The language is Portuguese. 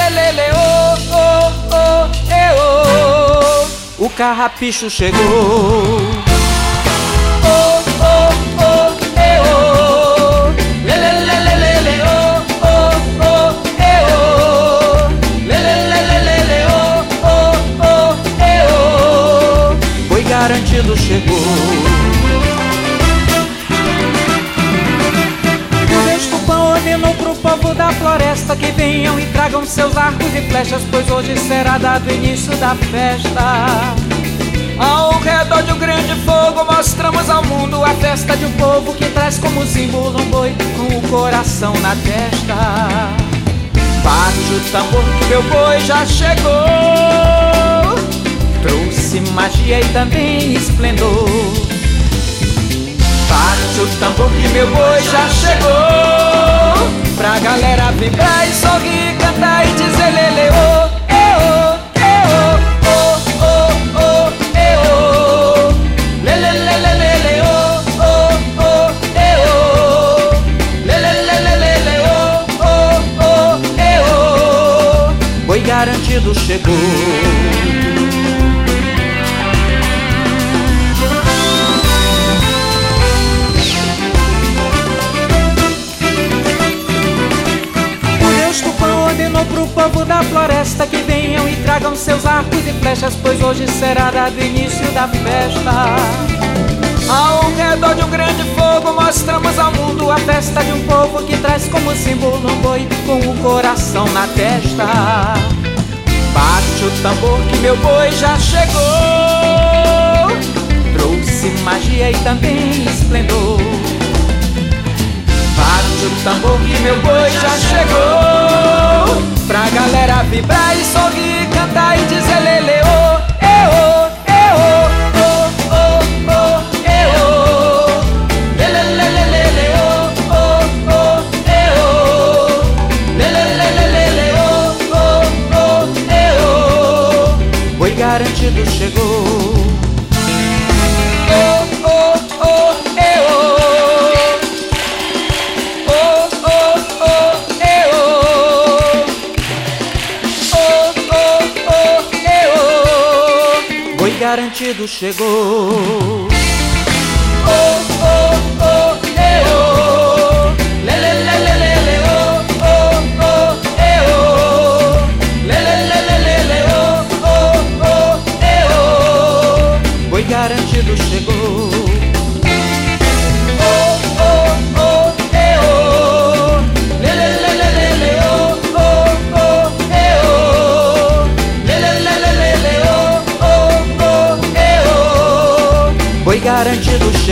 lelelelele, oh, oh, oh, oh. O carrapicho chegou. Oh, oh, oh, oh. Lelelelele, oh, oh, oh, oh. Lelelelele, oh, oh, oh, oh. Boi garantido chegou. Ordenou pro povo da floresta que venham e tragam seus arcos e flechas, pois hoje será dado início da festa. Ao redor de um grande fogo mostramos ao mundo a festa de um povo que traz como símbolo um boi com o coração na testa. Bate o tambor que meu boi já chegou, trouxe magia e também esplendor. Bate o tambor que meu boi já chegou, pra galera vibrar e sorrir, cantar e dizer lele, oh, oh, oh, oh, oh, oh, lelelelele, oh, oh, oh, oh, lelelelele, oh, oh, oh, oh. Boi garantido chegou. Ordenou pro povo da floresta que venham e tragam seus arcos e flechas, pois hoje será dado início da festa. Ao redor de um grande fogo mostramos ao mundo a festa de um povo que traz como símbolo um boi com o coração na testa. Bate o tambor que meu boi já chegou, trouxe magia e também esplendor. Bate o tambor que meu boi já chegou, pra galera vibrar e sorrir, cantar e dizer lele, oh, oh, oh, oh, oh, oh, oh, lelelelele, oh, oh, oh, oh, lelelelele, oh, oh, oh, oh. Boi garantido chegou. Garantido chegou. Oh, oh, oh, oh, lelelelele, oh, oh, oh, oh, lelelelele, oh, oh, oh, oh. Boi garantido chegou. Oh, oh, oh, oh, lelelelele, oh, oh, oh, oh, lelelelele, oh, oh, oh, oh. Boi garantido.